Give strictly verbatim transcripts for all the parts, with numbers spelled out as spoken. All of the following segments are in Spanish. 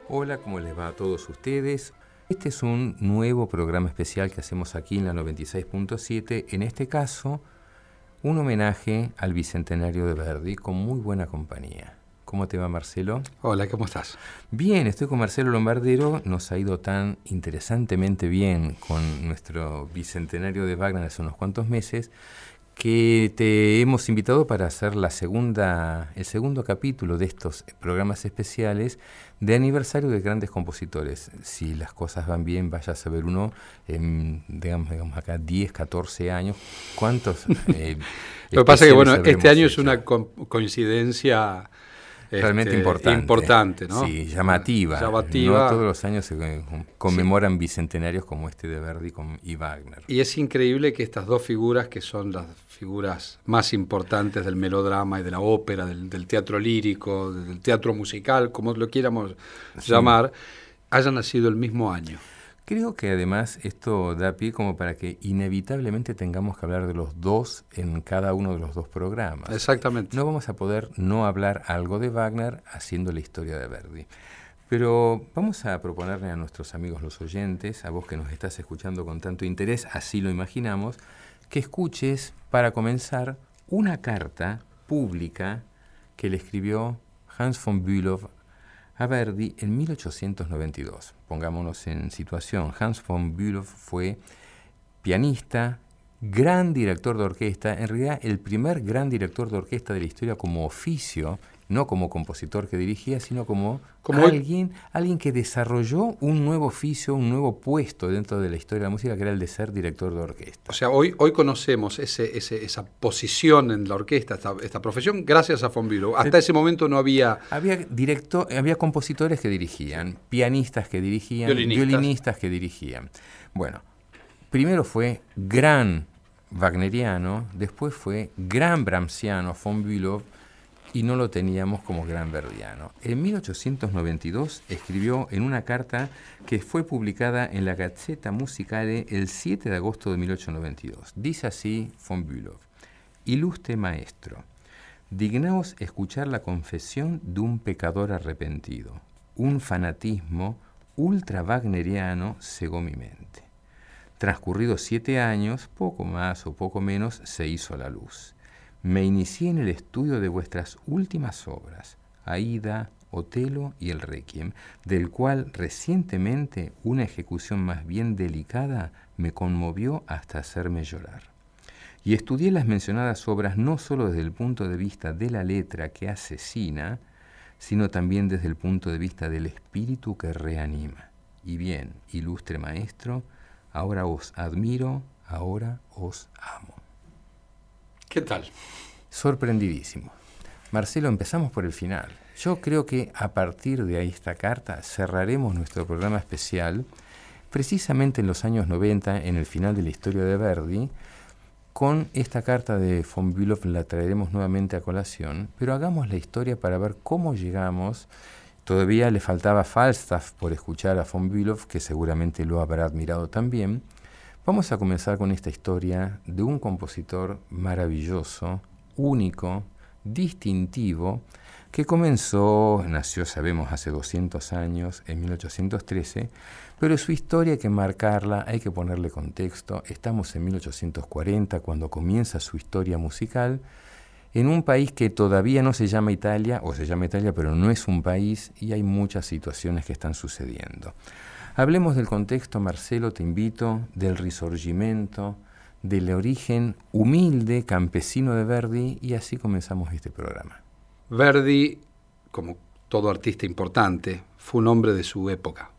Hola, ¿cómo les va a todos ustedes? Este es un nuevo programa especial que hacemos aquí en la noventa y seis punto siete, en este caso, un homenaje al Bicentenario de Verdi con muy buena compañía. ¿Cómo te va, Marcelo? Hola, ¿cómo estás? Bien, estoy con Marcelo Lombardero. Nos ha ido tan interesantemente bien con nuestro Bicentenario de Wagner hace unos cuantos meses que te hemos invitado para hacer la segunda, el segundo capítulo de estos programas especiales de aniversario de grandes compositores. Si las cosas van bien, vaya a saber uno, en, digamos, digamos acá diez, catorce años, ¿cuántos? Eh, Lo que pasa es que bueno, este año hecho? es una co- coincidencia realmente este, importante, importante, ¿no? Sí, llamativa. llamativa. No todos los años se conmemoran sí. bicentenarios como este de Verdi y Wagner. Y es increíble que estas dos figuras, que son las figuras más importantes del melodrama y de la ópera, del, del teatro lírico, del teatro musical, como lo quieramos sí. llamar, hayan nacido el mismo año. Creo que además esto da pie como para que inevitablemente tengamos que hablar de los dos en cada uno de los dos programas. Exactamente. No vamos a poder no hablar algo de Wagner haciendo la historia de Verdi. Pero vamos a proponerle a nuestros amigos los oyentes, a vos que nos estás escuchando con tanto interés, así lo imaginamos, que escuches, para comenzar, una carta pública que le escribió Hans von Bülow a Verdi en mil ochocientos noventa y dos. Pongámonos en situación. Hans von Bülow fue pianista, gran director de orquesta, en realidad el primer gran director de orquesta de la historia como oficio, no como compositor que dirigía, sino como, como alguien, alguien que desarrolló un nuevo oficio, un nuevo puesto dentro de la historia de la música, que era el de ser director de orquesta. O sea, hoy, hoy conocemos ese, ese, esa posición en la orquesta, esta, esta profesión, gracias a von Bülow. Hasta ese momento no había... Había, directo, había compositores que dirigían, pianistas que dirigían, violinistas. violinistas que dirigían. Bueno, primero fue gran wagneriano, después fue gran brahmsiano, von Bülow, y no lo teníamos como gran verdiano. En mil ochocientos noventa y dos escribió en una carta que fue publicada en la Gazzetta Musicale el siete de agosto de mil ochocientos noventa y dos. Dice así von Bülow: Ilustre maestro, dignaos escuchar la confesión de un pecador arrepentido. Un fanatismo ultra wagneriano cegó mi mente. Transcurridos siete años, poco más o poco menos, se hizo la luz. Me inicié en el estudio de vuestras últimas obras, Aida, Otelo y el Requiem, del cual recientemente una ejecución más bien delicada me conmovió hasta hacerme llorar. Y estudié las mencionadas obras no solo desde el punto de vista de la letra que asesina, sino también desde el punto de vista del espíritu que reanima. Y bien, ilustre maestro, ahora os admiro, ahora os amo. ¿Qué tal? Sorprendidísimo. Marcelo, empezamos por el final. Yo creo que a partir de ahí esta carta cerraremos nuestro programa especial precisamente en los años noventa, en el final de la historia de Verdi. Con esta carta de von Bülow la traeremos nuevamente a colación, pero hagamos la historia para ver cómo llegamos. Todavía le faltaba Falstaff por escuchar a von Bülow, que seguramente lo habrá admirado también. Vamos a comenzar con esta historia de un compositor maravilloso, único, distintivo, que comenzó, nació, sabemos, hace doscientos años, en mil ochocientos trece, pero su historia hay que marcarla, hay que ponerle contexto. Estamos en mil ochocientos cuarenta, cuando comienza su historia musical, en un país que todavía no se llama Italia, o se llama Italia, pero no es un país, y hay muchas situaciones que están sucediendo. Hablemos del contexto, Marcelo, te invito, del Risorgimento, del origen humilde, campesino de Verdi, y así comenzamos este programa. Verdi, como todo artista importante, fue un hombre de su época.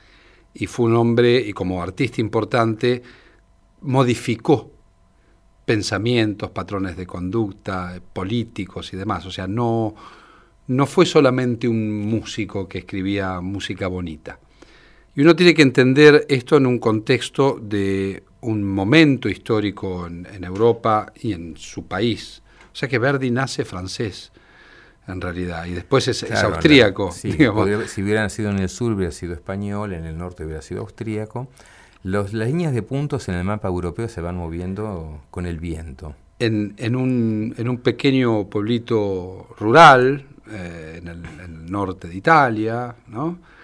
Y fue un hombre, y como artista importante, modificó pensamientos, patrones de conducta, políticos y demás. O sea, no, no fue solamente un músico que escribía música bonita. Y uno tiene que entender esto en un contexto de un momento histórico en, en Europa y en su país. O sea que Verdi nace francés, en realidad, y después es, claro, es austríaco. Sí, podría, si hubiera nacido en el sur hubiera sido español, en el norte hubiera sido austríaco. Los, las líneas de puntos en el mapa europeo se van moviendo con el viento. En, en, un, en un pequeño pueblito rural, eh, en, el, en el norte de Italia, ¿no?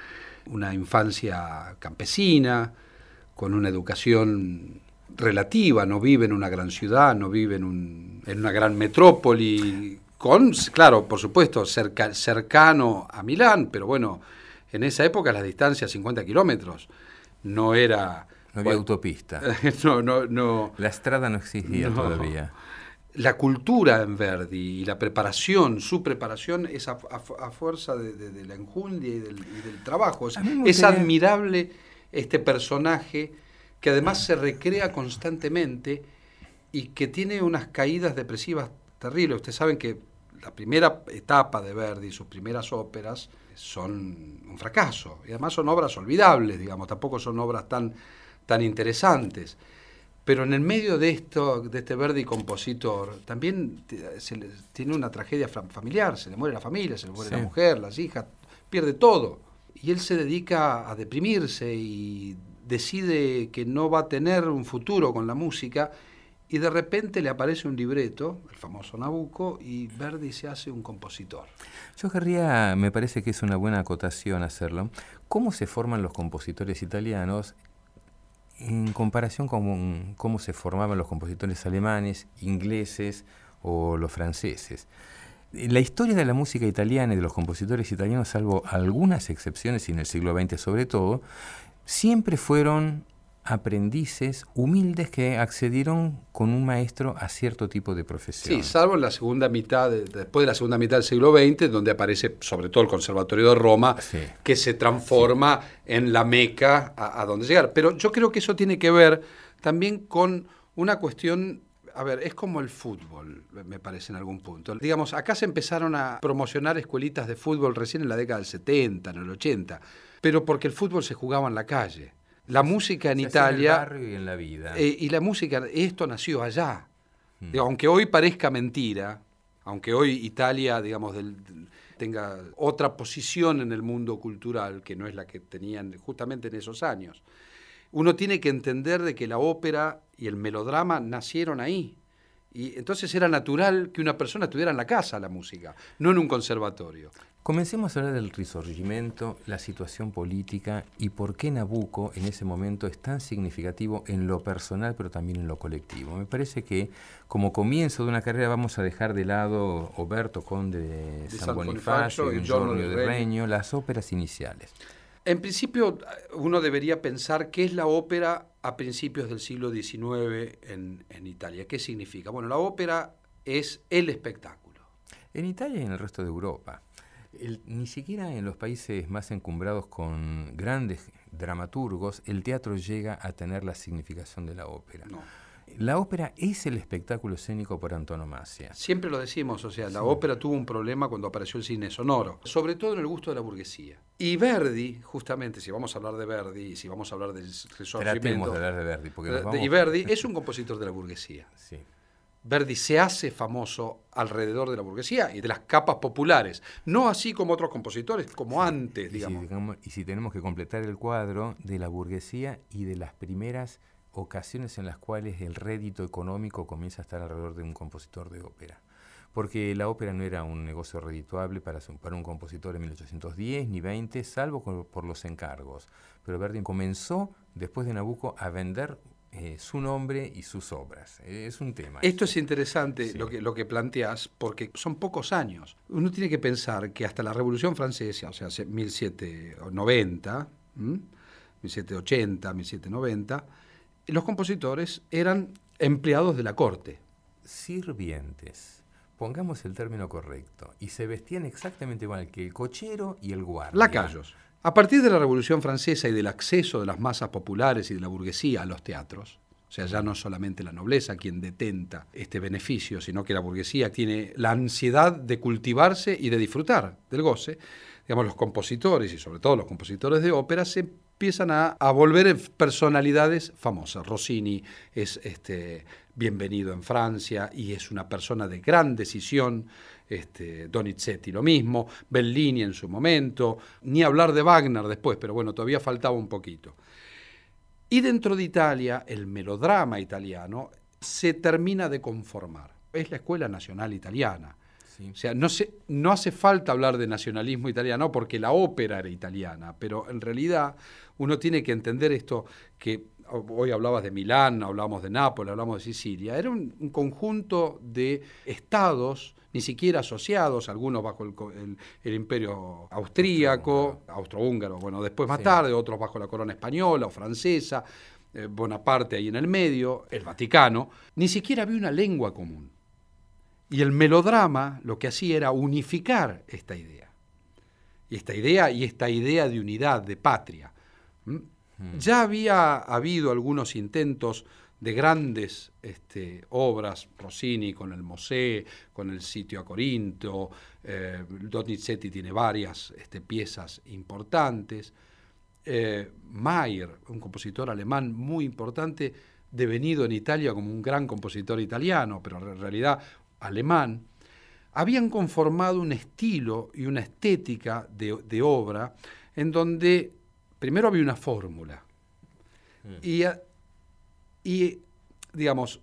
una infancia campesina, con una educación relativa, no vive en una gran ciudad, no vive en, un, en una gran metrópoli, con, claro, por supuesto, cerca, cercano a Milán, pero bueno, en esa época las distancias cincuenta kilómetros no era... No había bueno, autopista. no, no, no. La estrada no existía no. todavía. La cultura en Verdi y la preparación, su preparación es a, a, a fuerza de, de, de la enjundia y del, y del trabajo. O sea, es admirable este personaje que además se recrea constantemente y que tiene unas caídas depresivas terribles. Ustedes saben que la primera etapa de Verdi, sus primeras óperas, son un fracaso. Y además son obras olvidables, digamos, tampoco son obras tan, tan interesantes. Pero en el medio de esto, de este Verdi compositor, también se le, tiene una tragedia familiar, se le muere la familia, se le muere sí. la mujer, las hijas, pierde todo. Y él se dedica a deprimirse y decide que no va a tener un futuro con la música, y de repente le aparece un libreto, el famoso Nabucco, y Verdi se hace un compositor. Yo querría, me parece que es una buena acotación hacerlo, ¿cómo se forman los compositores italianos en comparación con cómo se formaban los compositores alemanes, ingleses o los franceses? La historia de la música italiana y de los compositores italianos, salvo algunas excepciones, y en el siglo veinte sobre todo, siempre fueron aprendices humildes que accedieron con un maestro a cierto tipo de profesión. Sí, salvo en la segunda mitad, de, después de la segunda mitad del siglo veinte, donde aparece sobre todo el Conservatorio de Roma, sí. que se transforma sí. en la meca a, a donde llegar. Pero yo creo que eso tiene que ver también con una cuestión, a ver, es como el fútbol, me parece en algún punto. Digamos, acá se empezaron a promocionar escuelitas de fútbol recién en la década del setenta, en el ochenta, pero porque el fútbol se jugaba en la calle. La música en se Italia... en el barrio y en la vida. Eh, y la música, esto nació allá. Hmm. Digo, aunque hoy parezca mentira, aunque hoy Italia, digamos, del, tenga otra posición en el mundo cultural, que no es la que tenían justamente en esos años, uno tiene que entender de que la ópera y el melodrama nacieron ahí. Y entonces era natural que una persona estuviera en la casa la música, no en un conservatorio. Comencemos a hablar del Risorgimento, la situación política y por qué Nabucco en ese momento es tan significativo en lo personal pero también en lo colectivo. Me parece que como comienzo de una carrera vamos a dejar de lado Oberto Conde de, de San, San Bonifacio, Bonifacio y Giorgio del Regno, Regno, las óperas iniciales. En principio uno debería pensar qué es la ópera a principios del siglo diecinueve en, en Italia. ¿Qué significa? Bueno, la ópera es el espectáculo. En Italia y en el resto de Europa. El, ni siquiera en los países más encumbrados con grandes dramaturgos, el teatro llega a tener la significación de la ópera. No. La ópera es el espectáculo escénico por antonomasia. Siempre lo decimos, o sea, la sí. ópera tuvo un problema cuando apareció el cine sonoro, sobre todo en el gusto de la burguesía. Y Verdi, justamente, si vamos a hablar de Verdi, y si vamos a hablar del Risorgimento... Tratemos de hablar de Verdi. Porque nos vamos... Y Verdi es un compositor de la burguesía. Sí. Verdi se hace famoso alrededor de la burguesía y de las capas populares, no así como otros compositores, como sí, antes, digamos. Y si, digamos. Y si tenemos que completar el cuadro de la burguesía y de las primeras ocasiones en las cuales el rédito económico comienza a estar alrededor de un compositor de ópera. Porque la ópera no era un negocio redituable para, para un compositor en mil ochocientos diez ni veinte, salvo por, por los encargos. Pero Verdi comenzó, después de Nabucco, a vender Eh, su nombre y sus obras. Eh, es un tema. Esto es interesante, sí. lo que, lo que planteás, porque son pocos años. Uno tiene que pensar que hasta la Revolución Francesa, o sea, mil setecientos noventa, ¿m? mil setecientos ochenta, mil setecientos noventa, los compositores eran empleados de la corte. Sirvientes. Pongamos el término correcto. Y se vestían exactamente igual que el cochero y el guardia. Lacayos. A partir de la Revolución Francesa y del acceso de las masas populares y de la burguesía a los teatros, o sea, ya no solamente la nobleza quien detenta este beneficio, sino que la burguesía tiene la ansiedad de cultivarse y de disfrutar del goce, digamos, los compositores, y sobre todo los compositores de ópera, se empiezan a, a volver personalidades famosas. Rossini es este, bienvenido en Francia y es una persona de gran decisión. Este, Donizetti lo mismo, Bellini en su momento, ni hablar de Wagner después, pero bueno, todavía faltaba un poquito. Y dentro de Italia, el melodrama italiano se termina de conformar. Es la Escuela Nacional Italiana. Sí. O sea, no, se, no hace falta hablar de nacionalismo italiano porque la ópera era italiana, pero en realidad uno tiene que entender esto, que hoy hablabas de Milán, hablamos de Nápoles, hablamos de Sicilia, era un, un conjunto de estados, ni siquiera asociados, algunos bajo el, el, el imperio austríaco, austrohúngaro, bueno, después más sí. tarde, otros bajo la corona española o francesa, eh, Bonaparte ahí en el medio, el Vaticano, ni siquiera había una lengua común. Y el melodrama lo que hacía era unificar esta idea. Y esta idea, y esta idea de unidad, de patria. ¿Mm? Hmm. Ya había habido algunos intentos de grandes este, obras, Rossini con el Mosè, con el Sitio a Corinto, eh, Donizetti tiene varias este, piezas importantes. Eh, Mahler, un compositor alemán muy importante, devenido en Italia como un gran compositor italiano, pero en realidad alemán, habían conformado un estilo y una estética de, de obra en donde primero había una fórmula mm. y, y, digamos,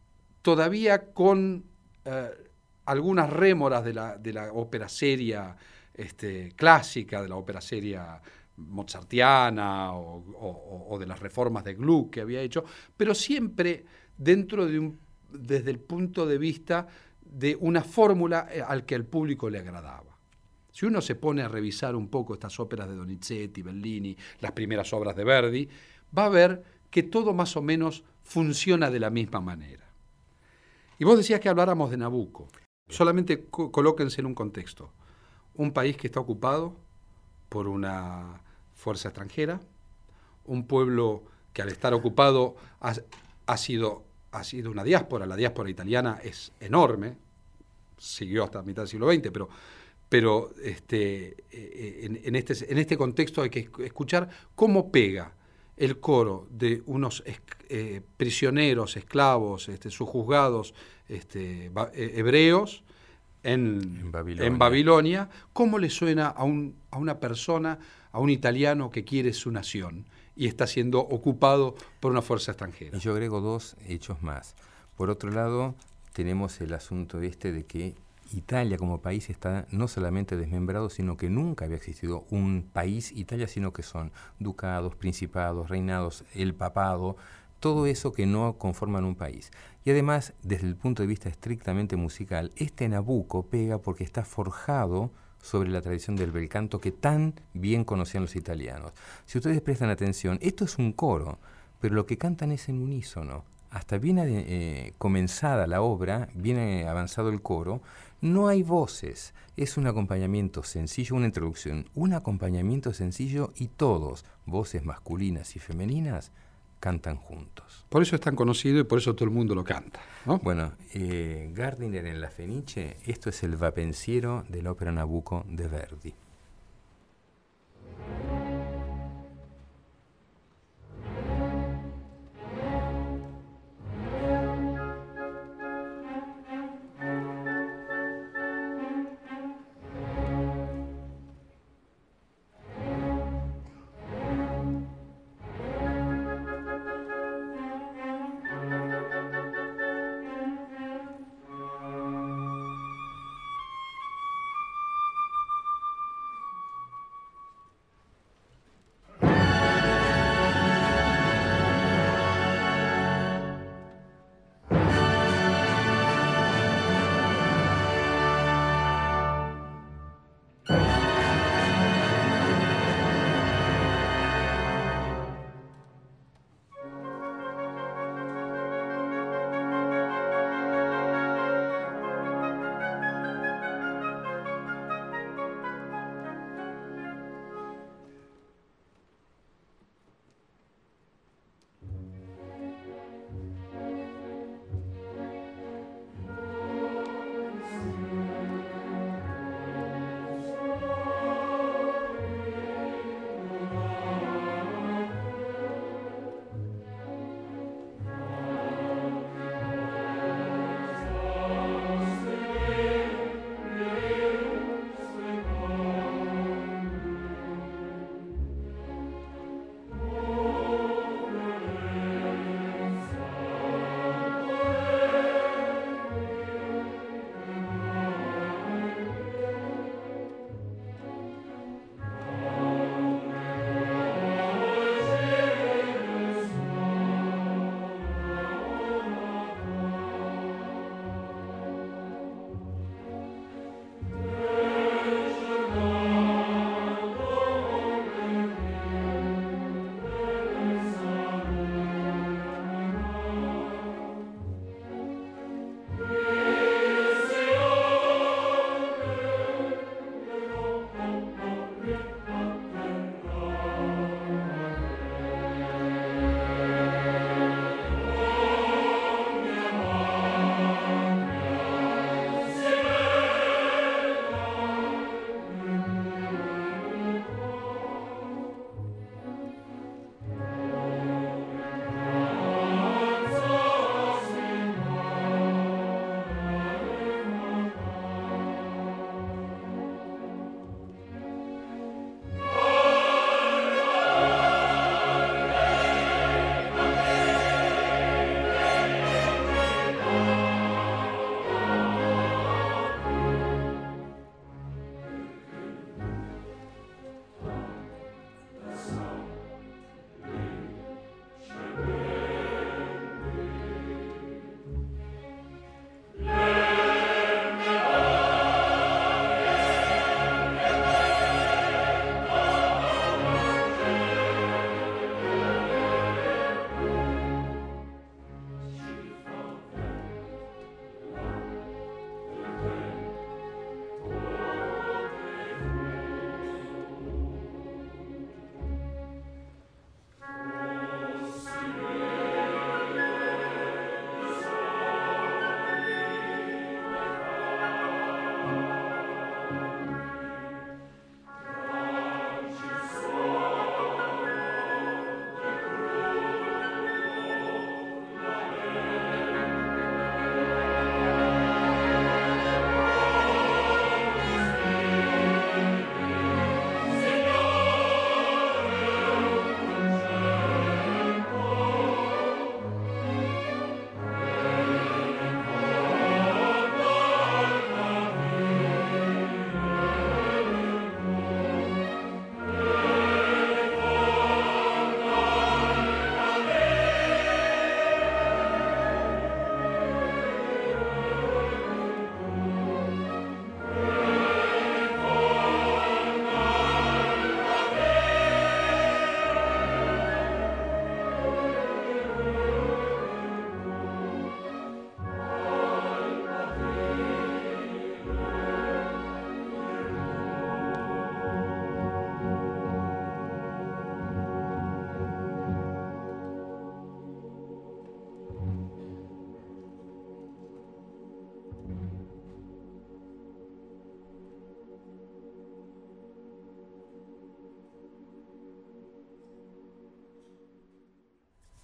todavía con eh, algunas rémoras de la, de la ópera seria este, clásica, de la ópera seria mozartiana o, o, o de las reformas de Gluck que había hecho, pero siempre dentro de un desde el punto de vista de una fórmula al que al público le agradaba. Si uno se pone a revisar un poco estas óperas de Donizetti, Bellini, las primeras obras de Verdi, va a ver que todo más o menos funciona de la misma manera. Y vos decías que habláramos de Nabucco. Solamente co- colóquense en un contexto. Un país que está ocupado por una fuerza extranjera, un pueblo que al estar ocupado ha, ha sido... ha sido una diáspora, la diáspora italiana es enorme, siguió hasta mitad del siglo veinte, pero, pero este, en, en, este, en este contexto hay que escuchar cómo pega el coro de unos eh, prisioneros, esclavos, este, sujuzgados este, hebreos en, en, Babilonia. en Babilonia, cómo le suena a, un, a una persona, a un italiano que quiere su nación y está siendo ocupado por una fuerza extranjera. Y yo agrego dos hechos más. Por otro lado, tenemos el asunto este de que Italia como país está no solamente desmembrado, sino que nunca había existido un país Italia, sino que son ducados, principados, reinados, el papado, todo eso que no conforman un país. Y además, desde el punto de vista estrictamente musical, este Nabucco pega porque está forjado sobre la tradición del bel canto que tan bien conocían los italianos. Si ustedes prestan atención, esto es un coro, pero lo que cantan es en unísono. Hasta bien eh, comenzada la obra, bien eh, avanzado el coro, no hay voces. Es un acompañamiento sencillo, una introducción, un acompañamiento sencillo y todos, voces masculinas y femeninas, cantan juntos. Por eso es tan conocido y por eso todo el mundo lo canta, ¿no? Bueno, eh, Gardiner en La Fenice, esto es el va pensiero de la ópera Nabucco de Verdi.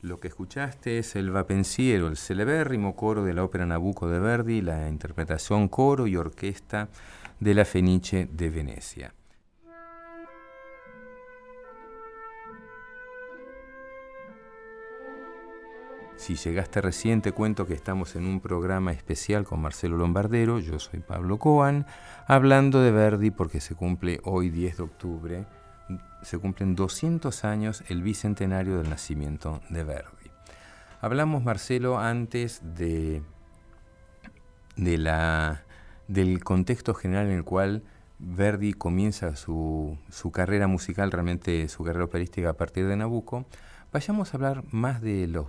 Lo que escuchaste es el Va Pensiero, el celebérrimo coro de la ópera Nabucco de Verdi, la interpretación coro y orquesta de la Fenice de Venecia. Si llegaste recién, te cuento que estamos en un programa especial con Marcelo Lombardero, yo soy Pablo Coan, hablando de Verdi porque se cumple hoy, diez de octubre, se cumplen doscientos años el bicentenario del nacimiento de Verdi. Hablamos, Marcelo, antes de, de la, del contexto general en el cual Verdi comienza su, su carrera musical, realmente su carrera operística a partir de Nabucco. Vayamos a hablar más de los,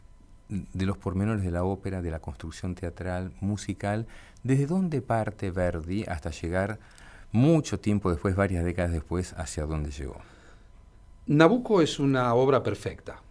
de los pormenores de la ópera, de la construcción teatral, musical, desde dónde parte Verdi hasta llegar mucho tiempo después, varias décadas después, hacia dónde llegó. Nabucco es una obra perfecta.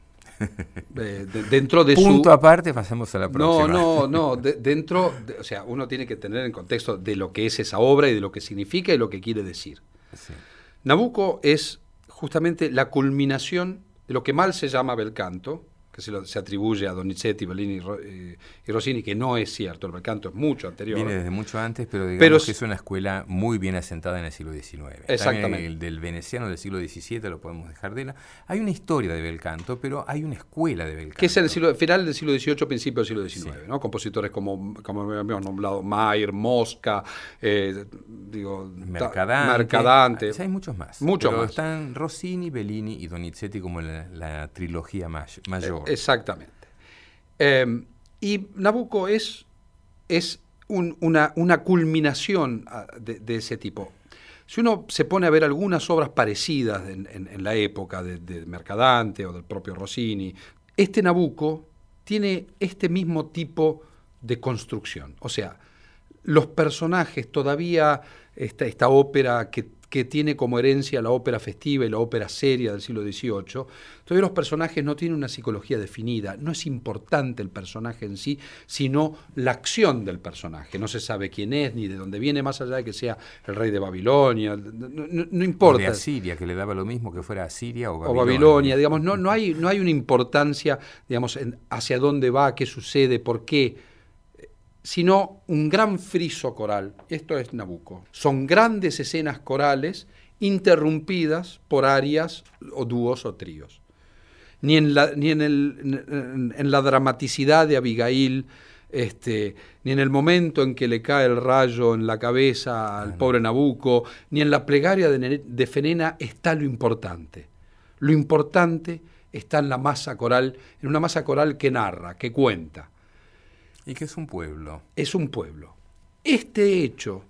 Eh, de, dentro de Punto su... aparte, pasemos a la próxima. No, no, no. De, dentro, de, o sea, uno tiene que tener en contexto de lo que es esa obra y de lo que significa y lo que quiere decir. Sí. Nabucco es justamente la culminación de lo que mal se llama bel canto, que se, lo, se atribuye a Donizetti, Bellini y, Ro, eh, y Rossini, que no es cierto. El bel canto es mucho anterior. Viene desde mucho antes, pero digamos pero, que es una escuela muy bien asentada en el siglo diecinueve. Exactamente. También el del veneciano del siglo diecisiete lo podemos dejar de la... Hay una historia de bel canto, pero hay una escuela de bel canto. Que es en el siglo, final del siglo dieciocho, principio del siglo diecinueve, sí. ¿no? Compositores como, como habíamos nombrado, Mayr, Mosca, eh, digo, Mercadante. Mercadante. Hay muchos más. Muchos pero más. Están Rossini, Bellini y Donizetti como la, la trilogía may, mayor. Eh, exactamente. Eh, y Nabucco es, es un, una, una culminación de, de ese tipo. Si uno se pone a ver algunas obras parecidas en, en, en la época de, de Mercadante o del propio Rossini, este Nabucco tiene este mismo tipo de construcción. O sea, los personajes todavía, esta, esta ópera que que tiene como herencia la ópera festiva y la ópera seria del siglo dieciocho, todavía los personajes no tienen una psicología definida, no es importante el personaje en sí, sino la acción del personaje, no se sabe quién es ni de dónde viene, más allá de que sea el rey de Babilonia, no, no, no importa. O de Asiria, que le daba lo mismo que fuera Asiria o Babilonia. O Babilonia, digamos, no, no, hay, no hay una importancia, digamos, en hacia dónde va, qué sucede, por qué, sino un gran friso coral. Esto es Nabucco. Son grandes escenas corales interrumpidas por arias o dúos o tríos. Ni en la, ni en, el, en, en la dramaticidad de Abigail, este, ni en el momento en que le cae el rayo en la cabeza al pobre Nabucco, ni en la plegaria de, de Fenena está lo importante. Lo importante está en la masa coral, en una masa coral que narra, que cuenta. ¿Y qué es un pueblo? Es un pueblo. Este hecho,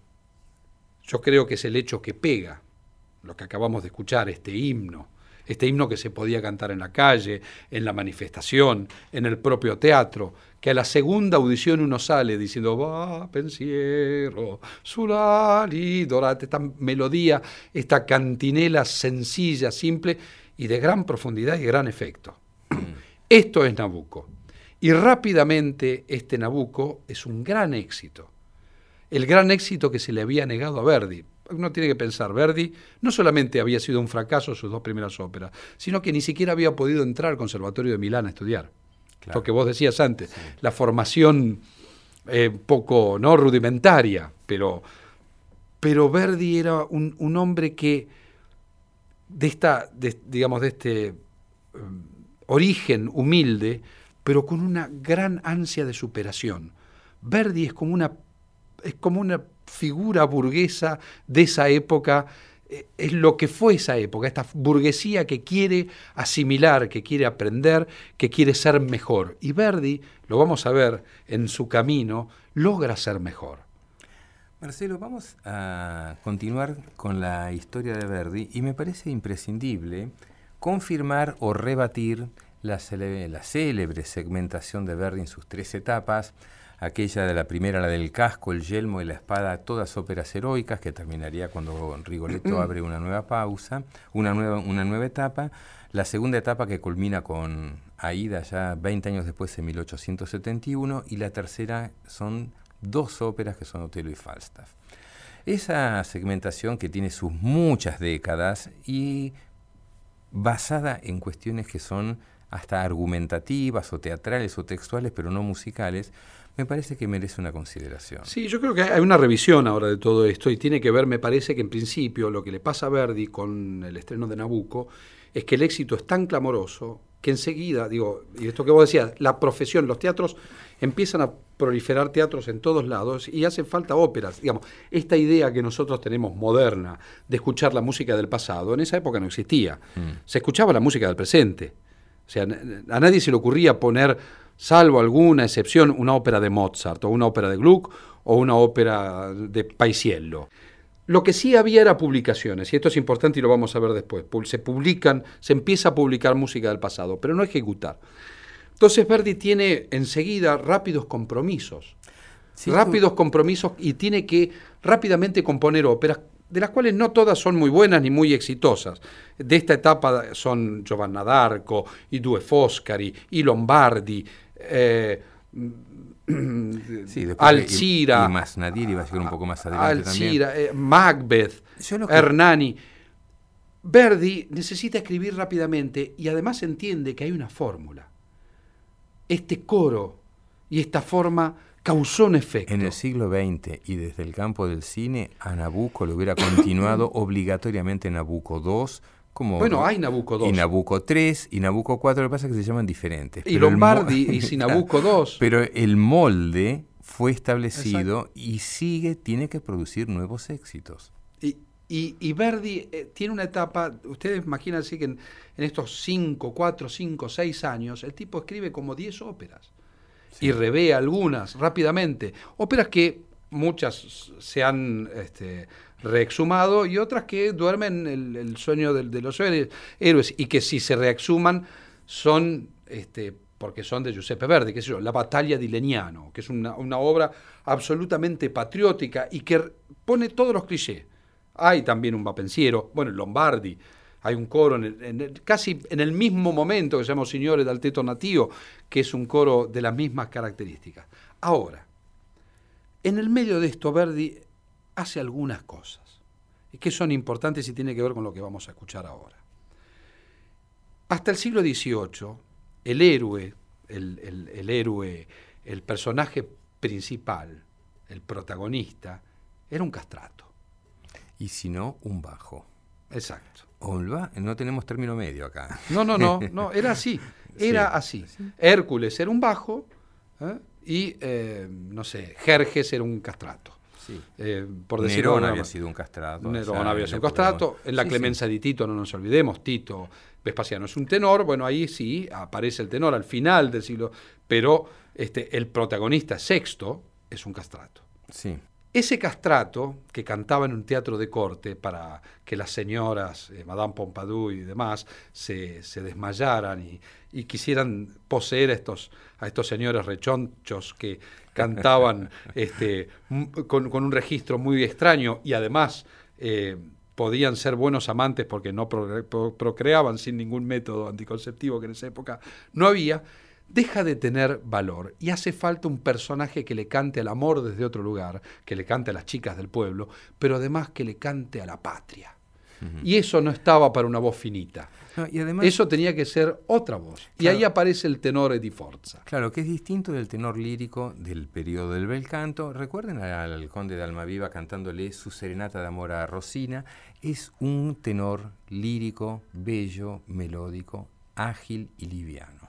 yo creo que es el hecho que pega, lo que acabamos de escuchar, este himno, este himno que se podía cantar en la calle, en la manifestación, en el propio teatro, que a la segunda audición uno sale diciendo va pensiero, sulali, dorate, esta melodía, esta cantinela sencilla, simple y de gran profundidad y gran efecto. Esto es Nabucco. Y rápidamente este Nabucco es un gran éxito. El gran éxito que se le había negado a Verdi. Uno tiene que pensar, Verdi no solamente había sido un fracaso sus dos primeras óperas, sino que ni siquiera había podido entrar al Conservatorio de Milán a estudiar. Claro. Lo que vos decías antes, sí. La formación eh, poco no rudimentaria, pero, pero Verdi era un, un hombre que de esta, de, digamos, de este um, origen humilde, pero con una gran ansia de superación. Verdi es como una, es como una figura burguesa de esa época, eh, es lo que fue esa época, esta burguesía que quiere asimilar, que quiere aprender, que quiere ser mejor. Y Verdi, lo vamos a ver en su camino, logra ser mejor. Marcelo, vamos a continuar con la historia de Verdi y me parece imprescindible confirmar o rebatir La célebre, la célebre segmentación de Verdi en sus tres etapas, aquella de la primera, la del casco, el yelmo y la espada, todas óperas heroicas, que terminaría cuando Rigoletto abre una nueva pausa, una nueva, una nueva etapa, la segunda etapa que culmina con Aida ya veinte años después en mil ochocientos setenta y uno, y la tercera son dos óperas que son Otelo y Falstaff. Esa segmentación que tiene sus muchas décadas y basada en cuestiones que son hasta argumentativas o teatrales o textuales, pero no musicales, me parece que merece una consideración. Sí, yo creo que hay una revisión ahora de todo esto y tiene que ver, me parece que en principio lo que le pasa a Verdi con el estreno de Nabucco es que el éxito es tan clamoroso que enseguida, digo, y esto que vos decías, la profesión, los teatros empiezan a proliferar teatros en todos lados y hacen falta óperas. Digamos, esta idea que nosotros tenemos moderna de escuchar la música del pasado, en esa época no existía. Mm. Se escuchaba la música del presente. O sea, a nadie se le ocurría poner, salvo alguna excepción, una ópera de Mozart o una ópera de Gluck o una ópera de Paisiello. Lo que sí había era publicaciones, y esto es importante y lo vamos a ver después. Se publican, se empieza a publicar música del pasado, pero no ejecutar. Entonces Verdi tiene enseguida rápidos compromisos, sí, rápidos compromisos y tiene que rápidamente componer óperas, de las cuales no todas son muy buenas ni muy exitosas. De esta etapa son Giovanna d'Arco, y Due Foscari, y Lombardi, eh, sí, Alcira, y, y Masnadir iba a llegar un poco más adelante Alcira, también. Eh, Macbeth, que... Hernani. Verdi necesita escribir rápidamente y además entiende que hay una fórmula. Este coro y esta forma causó un efecto. En el siglo veinte y desde el campo del cine, a Nabucco le hubiera continuado obligatoriamente Nabucco dos. Como bueno, hay Nabucco dos. Y Nabucco tres y Nabucco cuatro, lo que pasa es que se llaman diferentes. Y Lombardi y si Nabucco dos. Pero el molde fue establecido. Exacto. Y sigue, tiene que producir nuevos éxitos. Y, y, y Verdi eh, tiene una etapa, ustedes imagínense que en, en estos cinco, cuatro, cinco, seis años, el tipo escribe como diez óperas. Sí. Y revé algunas rápidamente. Óperas que muchas se han... Este, reexhumado y otras que duermen el, el sueño de, de los héroes y que si se reexhuman son este, porque son de Giuseppe Verdi, qué sé yo, La Battaglia di Legnano, que es una, una obra absolutamente patriótica y que pone todos los clichés. Hay también un vapensiero, bueno, en Lombardi hay un coro en el, en el, casi en el mismo momento que se llama Signore dal tetto natio, que es un coro de las mismas características. Ahora, en el medio de esto Verdi hace algunas cosas que son importantes y tiene que ver con lo que vamos a escuchar ahora. Hasta el siglo dieciocho, el héroe, el, el, el héroe, el personaje principal, el protagonista, era un castrato. Y si no, un bajo. Exacto. Olva, no tenemos término medio acá. No, no, no, no, era así, era sí. así. Sí. Hércules era un bajo ¿eh? y, eh, no sé, Jerjes era un castrato. Sí. Eh, por decirlo, Nerón había sido un castrato. Nerón o sea, había sido un castrato. En la sí, clemencia sí. de Tito, no nos olvidemos, Tito Vespasiano es un tenor. Bueno, ahí sí aparece el tenor al final del siglo, pero este, el protagonista Sexto es un castrato. Sí. Ese castrato que cantaba en un teatro de corte para que las señoras, eh, Madame Pompadour y demás, se, se desmayaran y, y quisieran poseer a estos, a estos señores rechonchos que cantaban este, con, con un registro muy extraño y además eh, podían ser buenos amantes porque no pro, pro, procreaban sin ningún método anticonceptivo que en esa época no había, deja de tener valor y hace falta un personaje que le cante al amor desde otro lugar, que le cante a las chicas del pueblo, pero además que le cante a la patria. Uh-huh. Y eso no estaba para una voz finita. No, y además, eso tenía que ser otra voz. Claro, y ahí aparece el tenore di forza. Claro, que es distinto del tenor lírico del periodo del bel canto. Recuerden al, al conde de Almaviva cantándole su serenata de amor a Rosina. Es un tenor lírico, bello, melódico, ágil y liviano.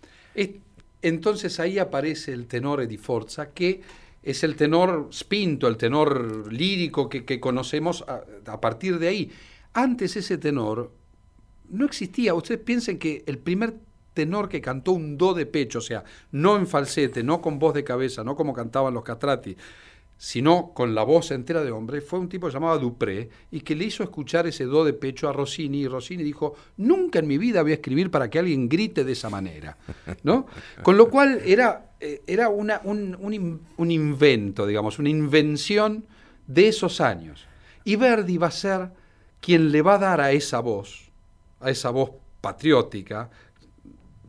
Entonces ahí aparece el tenore di forza, que es el tenor spinto, el tenor lírico que, que conocemos a, a partir de ahí. Antes ese tenor no existía. Ustedes piensen que el primer tenor que cantó un do de pecho, o sea, no en falsete, no con voz de cabeza, no como cantaban los castrati, sino con la voz entera de hombre, fue un tipo llamado Dupré y que le hizo escuchar ese do de pecho a Rossini, y Rossini dijo, nunca en mi vida voy a escribir para que alguien grite de esa manera, ¿no? Con lo cual era, era una, un, un, un invento, digamos, una invención de esos años. Y Verdi va a ser quien le va a dar a esa voz, a esa voz patriótica,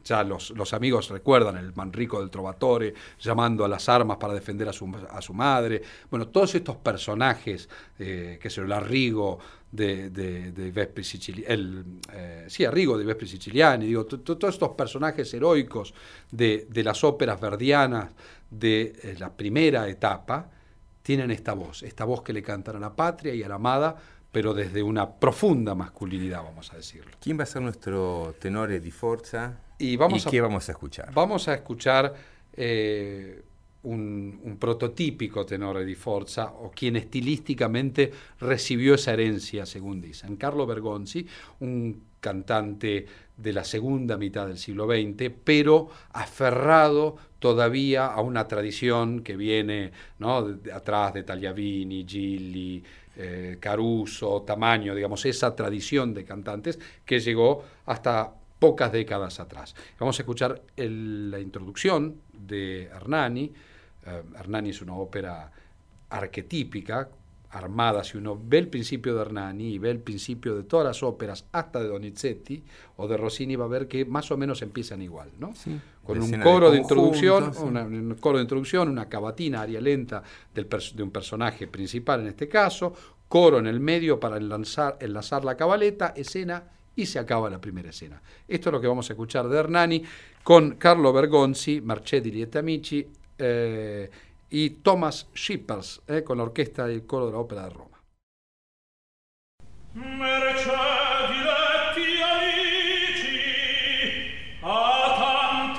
ya los, los amigos recuerdan el Manrico del Trovatore llamando a las armas para defender a su, a su madre. Bueno, todos estos personajes, eh, que es el Arrigo de, de, de Vespri Siciliani, el, eh, sí, Arrigo de Vespri Siciliani, digo, todos estos personajes heroicos de, de las óperas verdianas de eh, la primera etapa, tienen esta voz, esta voz que le cantan a la patria y a la amada, pero desde una profunda masculinidad, vamos a decirlo. ¿Quién va a ser nuestro tenore di forza? ¿Y, vamos ¿Y a, qué vamos a escuchar? Vamos a escuchar eh, un, un prototípico tenore di forza, o quien estilísticamente recibió esa herencia, según dicen. Carlo Bergonzi, un cantante de la segunda mitad del siglo veinte, pero aferrado todavía a una tradición que viene, ¿no?, de, de atrás de Tagliavini, Gilli, eh, Caruso, Tamaño, digamos, esa tradición de cantantes que llegó hasta pocas décadas atrás. Vamos a escuchar el, la introducción de Hernani. Eh, Hernani es una ópera arquetípica, armada. Si uno ve el principio de Hernani y ve el principio de todas las óperas, hasta de Donizetti o de Rossini, va a ver que más o menos empiezan igual, ¿no? Sí, con un coro de, de introducción, sí. una, un coro de introducción, una cavatina, aria lenta del de un personaje principal en este caso, coro en el medio para enlazar, enlazar la cabaleta, escena, y se acaba la primera escena. Esto es lo que vamos a escuchar de Hernani con Carlo Bergonzi, Marcedi Lieti Amici, eh, y Thomas Schippers, eh, con la orquesta y el coro de la Ópera de Roma. Marcedi Lieti Amici, a tanto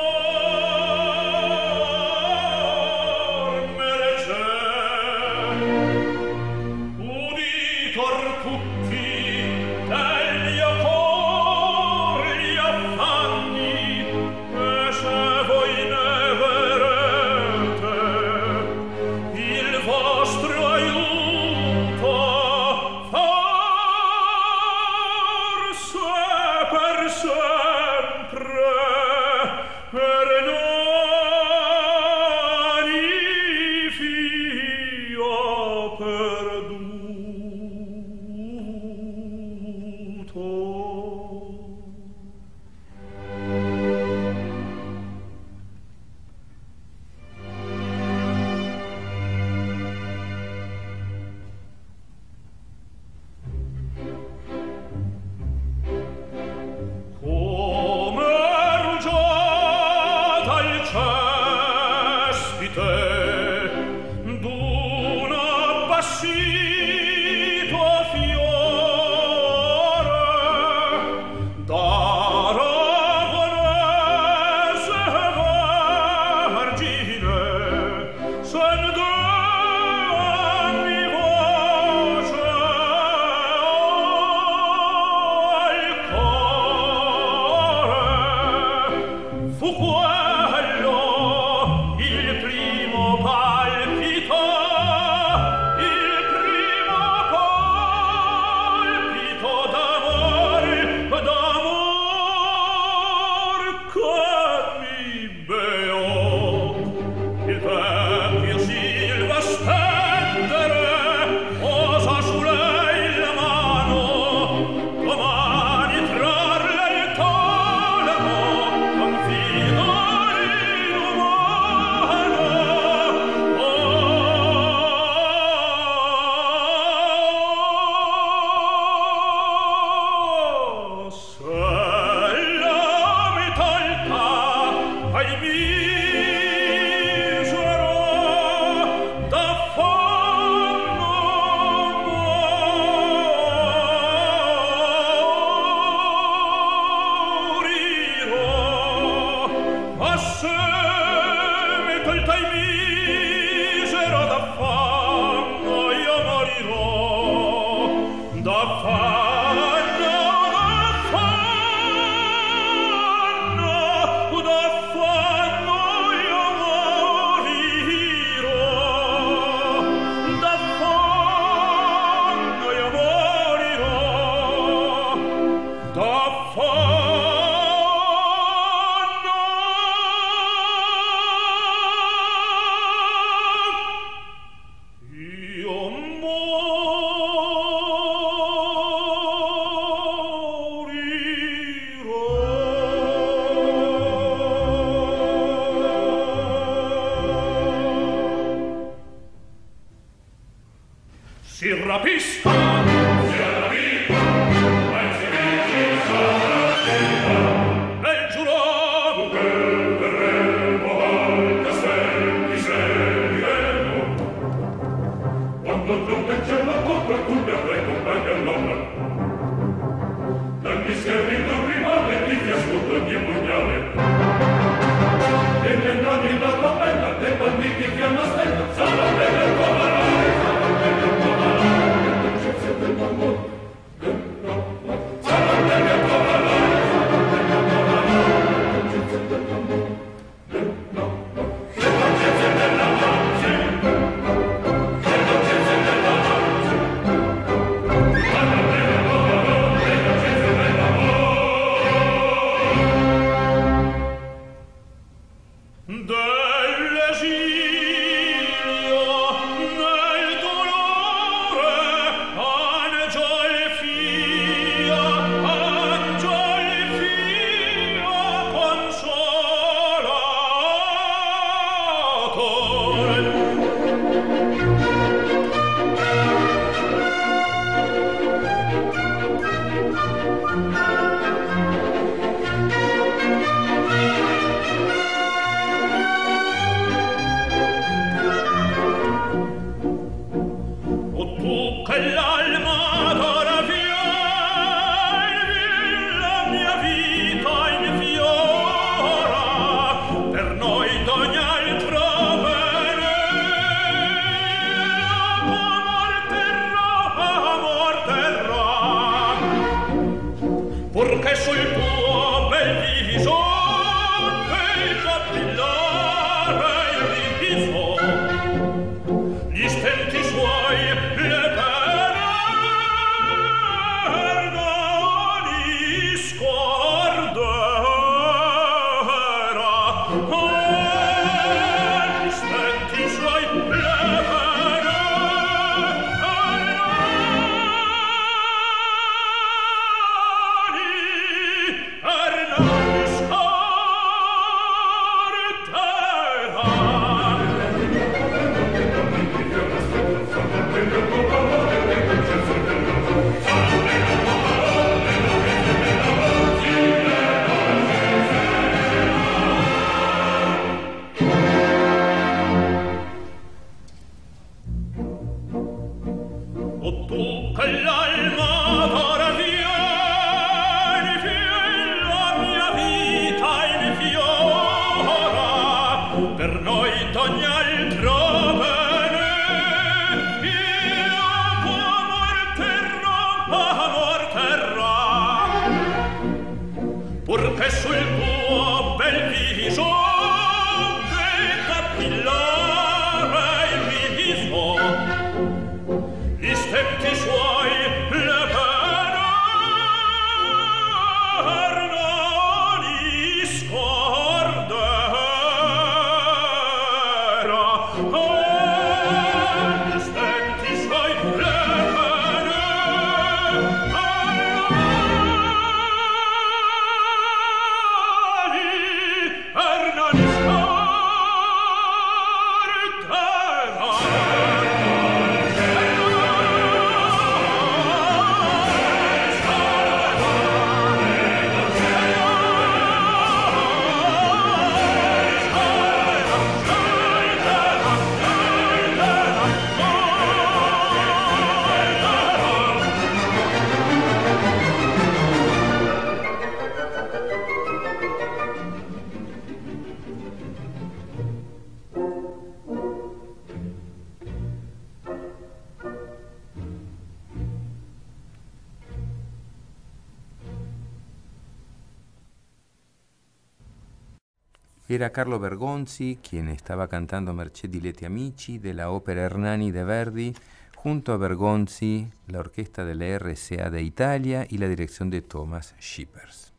amor, merced, uditor tutti degli cor gli affanni, e se voi ne verete il vostro aiuto, forse per sempre Hernani fio perduto. Come rugiada il cespite d'una passione si rapisca, si rapisca, ma si vinci nel giurò che verremo al castel di Sereno. Quando giunge c'è la copra, tu mi avrai compagni all'ombra. Dagli schermi non rimane, ti ti ascolta il mio pugnale. E nel nonni la cappella, dei banditi che hanno stella, sarà bella il cavalare, sarà bella il cavalare, che dolcezza del mammo, sarà bella il cavalare, sarà bella il cavalare, che dolcezza del mammo, che dolcezza della manzi, che dolcezza della manzi, sarà bella il cavalare, che dolcezza della manzi. Dell'esilio nel dolore angel fia, angel fia consolatore. O tu che l'alma d'ora vieni, la mia vita infiora, per noi d'ogni altro bene. Amor terrà, amor terrà, purché sul tuo bel viso e capillare il riso gli stenti suoi le pene li scorderà. Oh, gli stenti suoi le pene Ernani O tu che l'alma d'ora vieni, vieni la mia vita infiora, per noi d'ogni altro bene. Io amor terrà, amor terrà, purché sul tuo bel viso e capillare il riso gli stenti suoi le pene li scorderà. Oh, gli stenti suoi le pene Ernani Era Carlo Bergonzi quien estaba cantando Mercé diletti amici de la ópera Ernani de Verdi. Junto a Bergonzi, la orquesta de la R C A de Italia y la dirección de Thomas Shippers.